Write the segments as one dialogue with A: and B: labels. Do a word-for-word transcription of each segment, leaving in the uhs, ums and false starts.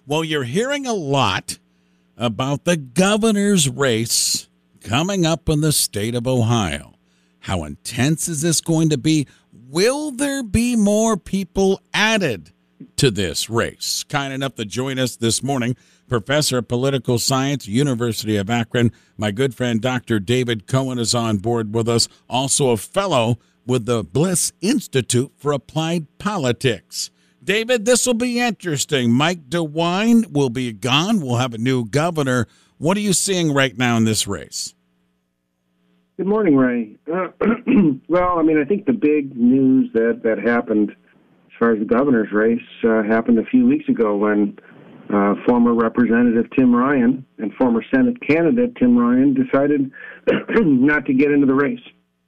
A: Well, you're hearing a lot about the governor's race coming up in the state of Ohio. How intense is this going to be? Will there be more people added to this race? Kind enough to join us this morning, Professor of Political Science, University of Akron. My good friend Doctor David Cohen is on board with us, also a fellow with the Bliss Institute for Applied Politics. David, this will be interesting. Mike DeWine will be gone. We'll have a new governor. What are you seeing right now in this race?
B: Good morning, Ray. Uh, well, I mean, I think the big news that, that happened as far as the governor's race uh, happened a few weeks ago when uh, former Representative Tim Ryan and former Senate candidate Tim Ryan decided not to get into the race.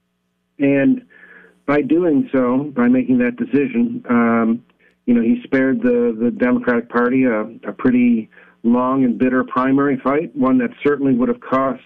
B: And by doing so, by making that decision, um, you know, he spared the, the Democratic Party a, a pretty long and bitter primary fight, one that certainly would have cost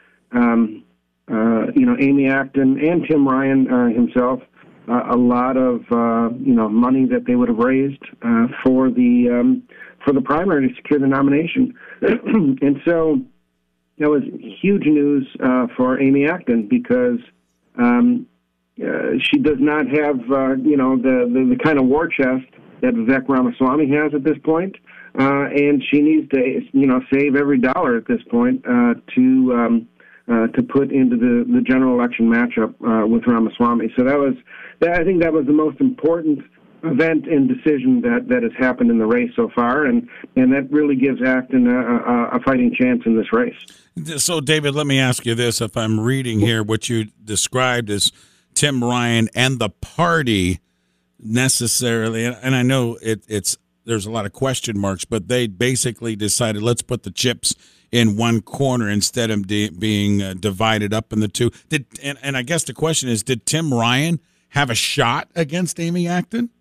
B: um, Uh, you know, Amy Acton and Tim Ryan uh, himself, uh, a lot of uh, you know money that they would have raised uh, for the um, for the primary to secure the nomination, and so that was huge news uh, for Amy Acton because um, uh, she does not have uh, you know the, the the kind of war chest that Vivek Ramaswamy has at this point, uh, and she needs to you know save every dollar at this point uh, to. Um, Uh, to put into the, the general election matchup uh, with Ramaswamy. So that was, that, I think that was the most important event and decision that, that has happened in the race so far, and, and that really gives Acton a, a, a fighting chance in this race.
A: So, David, let me ask you this. If I'm reading here what you described as Tim Ryan and the party necessarily, and I know it, it's there's a lot of question marks, but they basically decided let's put the chips in one corner instead of de- being uh, divided up in the two. Did and, and I guess the question is, did Tim Ryan have a shot against Amy Acton?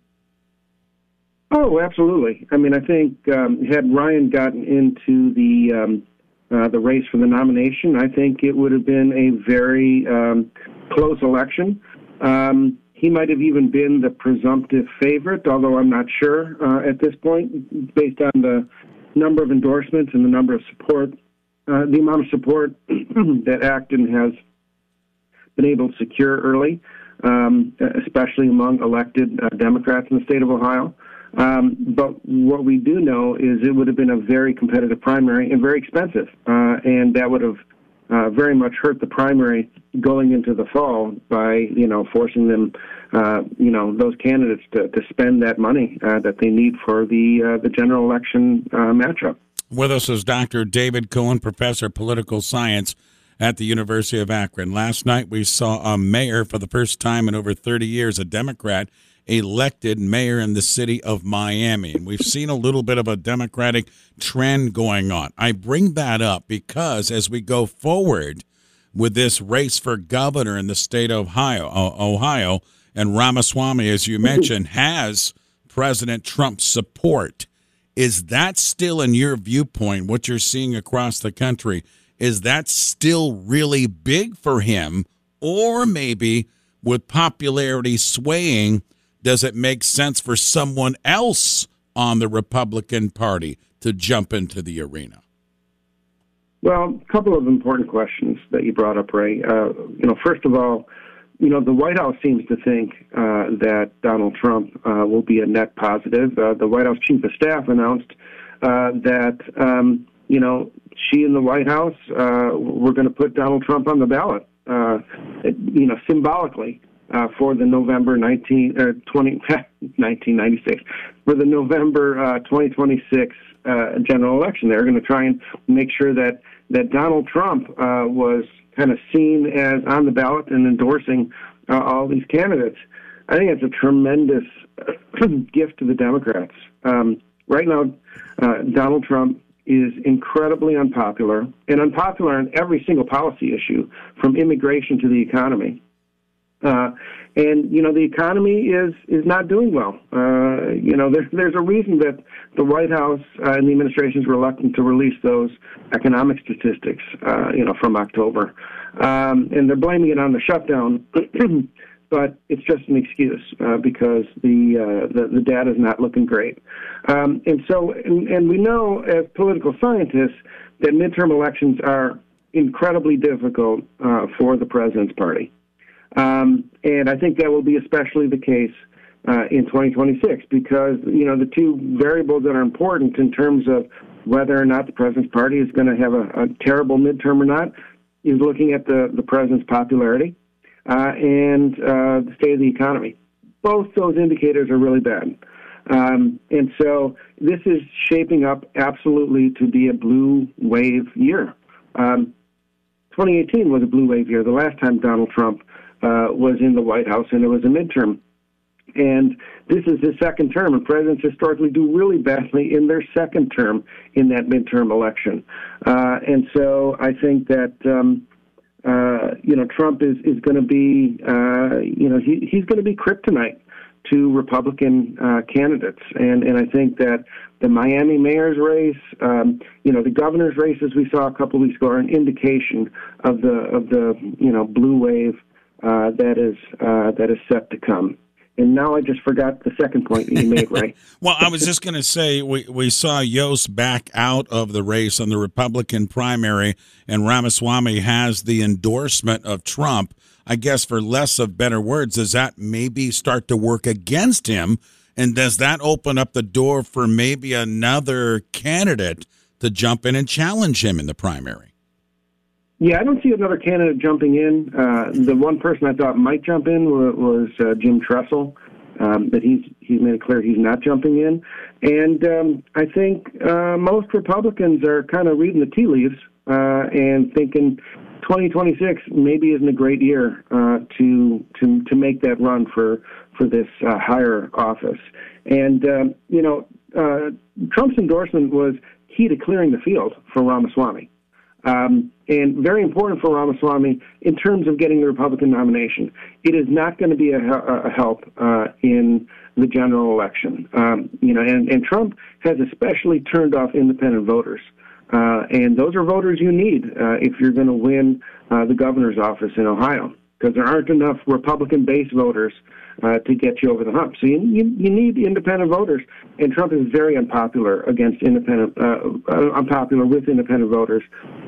B: Oh, absolutely. I mean, I think um, had Ryan gotten into the um, uh, the race for the nomination, I think it would have been a very um, close election. Um, he might have even been the presumptive favorite, although I'm not sure uh, at this point, based on the number of endorsements and the number of support, uh, the amount of support that Acton has been able to secure early, um, especially among elected uh, Democrats in the state of Ohio. Um, but what we do know is it would have been a very competitive primary and very expensive, uh, and that would have uh, very much hurt the primary going into the fall by, you know, forcing them, uh, you know, those candidates to, to spend that money uh, that they need for the uh, the general election uh, matchup.
A: With us is Doctor David Cohen, Professor of Political Science at the University of Akron. Last night we saw a mayor for the first time in over thirty years, a Democrat, elected mayor in the city of Miami. And we've seen a little bit of a Democratic trend going on. I bring that up because as we go forward with this race for governor in the state of Ohio, Ohio, and Ramaswamy, as you mentioned, has President Trump's support. Is that still, in your viewpoint, what you're seeing across the country, is that still really big for him? Or maybe with popularity swaying, does it make sense for someone else on the Republican Party to jump into the arena?
B: Well, a couple of important questions that you brought up, Ray. Uh, you know, first of all, you know, the White House seems to think uh, that Donald Trump uh, will be a net positive. Uh, the White House Chief of Staff announced uh, that, um, you know, she and the White House uh, were going to put Donald Trump on the ballot, uh, you know, symbolically uh, for the November nineteen, uh, twenty, nineteen ninety-six, for the November uh, twenty twenty-six uh, general election. They're going to try and make sure that, that Donald Trump uh, was kind of seen as on the ballot and endorsing uh, all these candidates. I think it's a tremendous gift to the Democrats. Um, right now, uh, Donald Trump is incredibly unpopular, and unpopular on every single policy issue, from immigration to the economy. Uh, and, you know, the economy is, is not doing well. Uh, you know, there, there's a reason that the White House uh, and the administration is reluctant to release those economic statistics, uh, you know, from October. Um, and they're blaming it on the shutdown. but it's just an excuse uh, because the, uh, the the data is not looking great. Um, and so, and, and we know as political scientists that midterm elections are incredibly difficult uh, for the president's party. Um, and I think that will be especially the case uh, in twenty twenty-six because, you know, the two variables that are important in terms of whether or not the president's party is going to have a, a terrible midterm or not is looking at the, the president's popularity uh, and uh, the state of the economy. Both those indicators are really bad. Um, and so this is shaping up absolutely to be a blue wave year. Um, twenty eighteen was a blue wave year, the last time Donald Trump uh, was in the White House, and it was a midterm. And this is his second term, and presidents historically do really badly in their second term in that midterm election. Uh, and so I think that, um, uh, you know, Trump is, is going to be, uh, you know, he, he's going to be kryptonite to Republican uh, candidates. And, and I think that the Miami mayor's race, um, you know, the governor's races we saw a couple of weeks ago are an indication of the, of the you know, blue wave uh, that is uh, that is set to come. And now I just forgot the second point that you made, Ray.
A: Well, I was just going to say we, we saw Yost back out of the race on the Republican primary, and Ramaswamy has the endorsement of Trump. I guess for less of better words, does that maybe start to work against him? And does that open up the door for maybe another candidate to jump in and challenge him in the primary?
B: Yeah, I don't see another candidate jumping in. Uh, the one person I thought might jump in was, was uh, Jim Tressel, um, but he's he's made it clear he's not jumping in. And um, I think uh, most Republicans are kind of reading the tea leaves uh, and thinking twenty twenty-six maybe isn't a great year uh, to to to make that run for for this uh, higher office. And um, you know, uh, Trump's endorsement was key to clearing the field for Ramaswamy. Um, and very important for Ramaswamy in terms of getting the Republican nomination. It is not going to be a, a help uh, in the general election. Um, you know, and, and Trump has especially turned off independent voters. Uh, and those are voters you need uh, if you're going to win uh, the governor's office in Ohio, because there aren't enough Republican-based voters uh, to get you over the hump. So you, you, you need independent voters, and Trump is very unpopular against independent, uh, uh, unpopular with independent voters.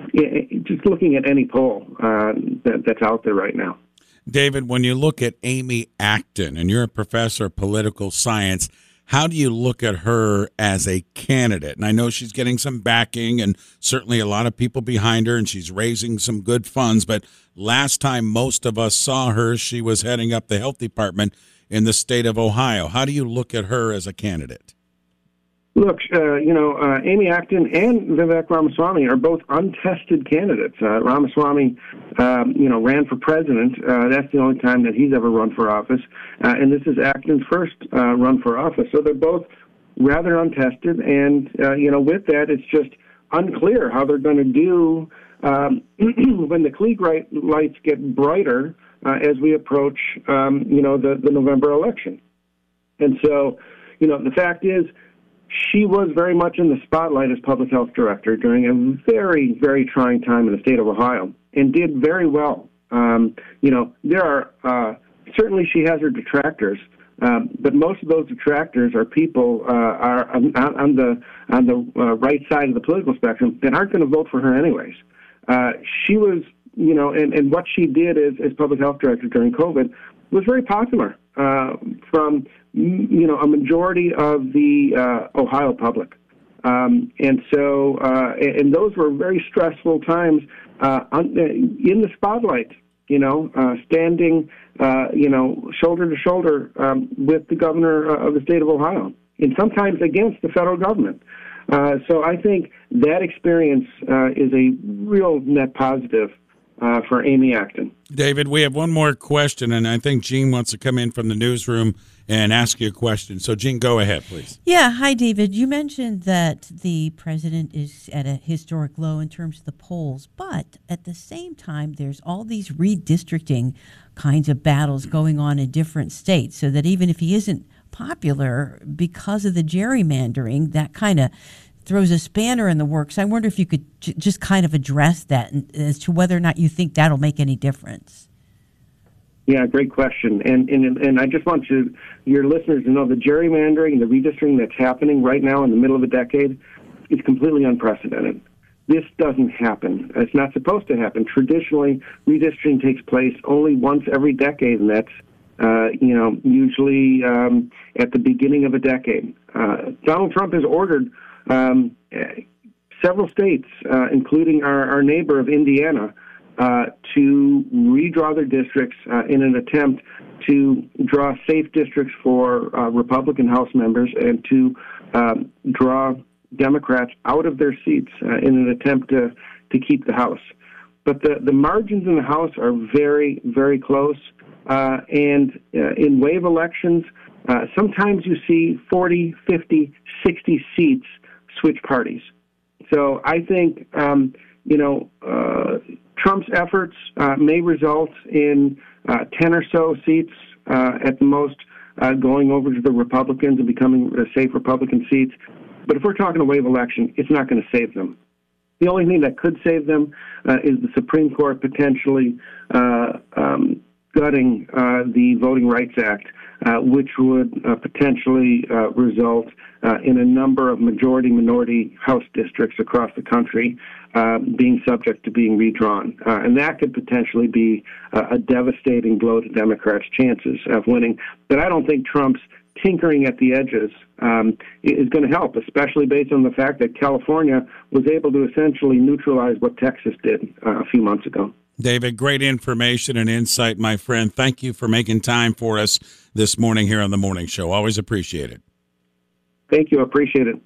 B: Just looking at any poll uh, that, that's out there right now.
A: David, when you look at Amy Acton, and you're a professor of political science, how do you look at her as a candidate? And I know she's getting some backing and certainly a lot of people behind her, and she's raising some good funds. But last time most of us saw her, she was heading up the health department in the state of Ohio. How do you look at her as a candidate?
B: Look, uh, you know, uh, Amy Acton and Vivek Ramaswamy are both untested candidates. Uh, Ramaswamy, um, you know, ran for president. Uh, that's the only time that he's ever run for office. Uh, and this is Acton's first uh, run for office. So they're both rather untested. And, uh, you know, with that, it's just unclear how they're going to do um, when the Klieg lights get brighter uh, as we approach, um, you know, the, the November election. And so, you know, the fact is, she was very much in the spotlight as public health director during a very, very trying time in the state of Ohio, and did very well. Um, you know, there are uh, certainly she has her detractors, um, but most of those detractors are people uh, are on, on the on the uh, right side of the political spectrum that aren't going to vote for her anyways. Uh, she was, you know, and, and what she did as, as public health director during COVID was very popular uh, from, you know, a majority of the uh, Ohio public. Um, and so, uh, and those were very stressful times uh, on, in the spotlight, you know, uh, standing, uh, you know, shoulder to shoulder um, with the governor of the state of Ohio, and sometimes against the federal government. Uh, so I think that experience uh, is a real net positive Uh, for Amy Acton.
A: David, we have one more question, and I think Jean wants to come in from the newsroom and ask you a question. So, Jean, go ahead, please.
C: Yeah. Hi, David. You mentioned that the president is at a historic low in terms of the polls, but at the same time, there's all these redistricting kinds of battles going on in different states, so that even if he isn't popular because of the gerrymandering, that kind of throws a spanner in the works. I wonder if you could j- just kind of address that as to whether or not you think that'll make any difference.
B: Yeah, great question. And and and I just want you, your listeners to know the gerrymandering and the redistricting that's happening right now in the middle of a decade is completely unprecedented. This doesn't happen. It's not supposed to happen. Traditionally, redistricting takes place only once every decade, and that's uh, you know usually um, at the beginning of a decade. Uh, Donald Trump has ordered um, several states, uh, including our, our neighbor of Indiana, uh, to redraw their districts uh, in an attempt to draw safe districts for uh, Republican House members and to um, draw Democrats out of their seats uh, in an attempt to, to keep the House. But the, the margins in the House are very, very close. Uh, and uh, in wave elections, uh, sometimes you see forty, fifty, sixty seats switch parties. So I think, um, you know, uh, Trump's efforts uh, may result in uh, ten or so seats uh, at the most uh, going over to the Republicans and becoming uh, safe Republican seats. But if we're talking a wave election, it's not going to save them. The only thing that could save them uh, is the Supreme Court potentially uh, um, gutting uh, the Voting Rights Act, uh, which would uh, potentially uh, result uh, in a number of majority-minority House districts across the country uh, being subject to being redrawn. Uh, and that could potentially be uh, a devastating blow to Democrats' chances of winning. But I don't think Trump's tinkering at the edges um, is going to help, especially based on the fact that California was able to essentially neutralize what Texas did uh, a few months ago.
A: David, great information and insight, my friend. Thank you for making time for us this morning here on The Morning Show. Always appreciate it.
B: Thank you. Appreciate it.